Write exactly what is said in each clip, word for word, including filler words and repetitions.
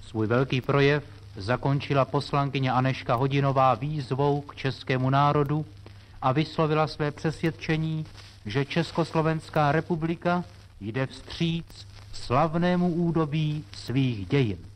Svůj velký projev zakončila poslankyně Anežka Hodinová výzvou k českému národu a vyslovila své přesvědčení, že Československá republika jde vstříc slavnému údobí svých dějin.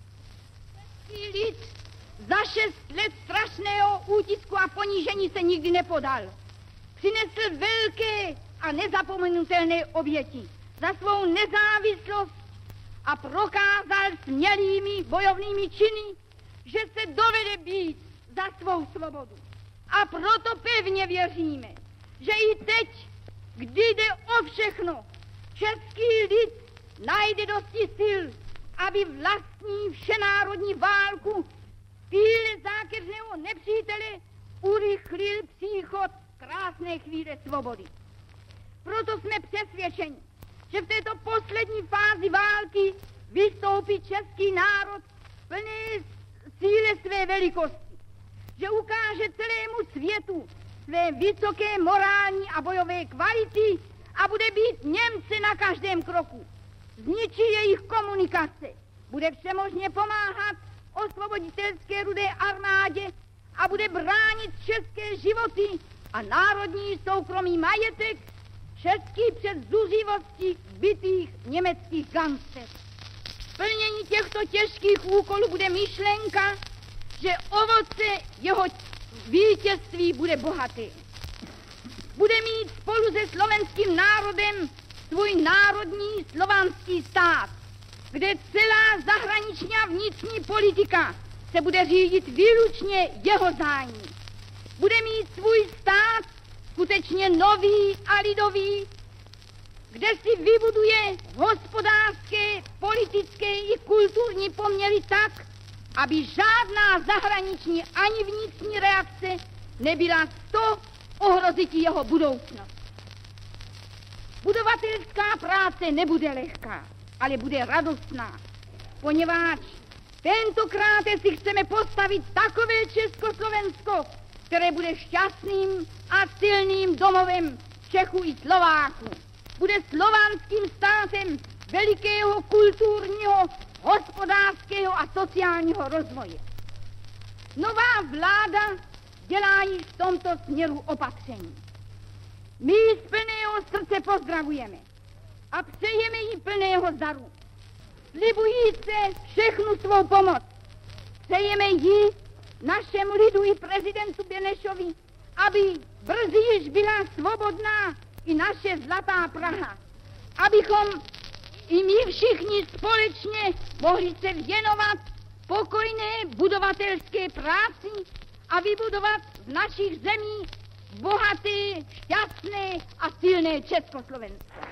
Český lid za šest let strašného útisku a ponížení se nikdy nepodal. Přinesl velké a nezapomenutelné oběti za svou nezávislost a prokázal smělými bojovnými činy, že se dovede být za svou svobodu. A proto pevně věříme, že i teď, kdy jde o všechno, český lid najde dosti sil, aby vlastní všenárodní válku píle zákeřného nepřítele urychlil příchod krásné chvíle svobody. Proto jsme přesvědčeni, že v této poslední fázi války vystoupí český národ plné síle své velikosti, že ukáže celému světu své vysoké morální a bojové kvality a bude být Němce na každém kroku. Zničí jejich komunikace, bude všemožně pomáhat osvoboditelské rudé armádě a bude bránit české životy a národní soukromý majetek český před zuřivostí bytých německých gangsterů. Plnění těchto těžkých úkolů bude myšlenka, že ovoce jeho vítězství bude bohaté. Bude mít spolu se slovenským národem svůj národní slovanský stát, kde celá zahraniční a vnitřní politika se bude řídit výlučně jeho zájmy. Bude mít svůj stát skutečně nový a lidový, kde si vybuduje hospodářské, politické i kulturní poměry tak, aby žádná zahraniční ani vnitřní reakce nebyla to ohrozit jeho budoucnost. Budovatelská práce nebude lehká, ale bude radostná, poněvadž tentokrát si chceme postavit takové Československo, které bude šťastným a silným domovem Čechů i Slováků. Bude slovanským státem velikého kulturního, hospodářského a sociálního rozvoje. Nová vláda dělá již v tomto směru opatření. My z plného srdce pozdravujeme a přejeme jí plného zdaru. Slibují se všechnu svou pomoc. Přejeme jí, našemu lidu i prezidentu Benešovi, aby brzy již byla svobodná i naše zlatá Praha. Abychom i my všichni společně mohli se věnovat pokojné budovatelské práci a vybudovat v našich zemích bohaté, šťastné a silné Československo.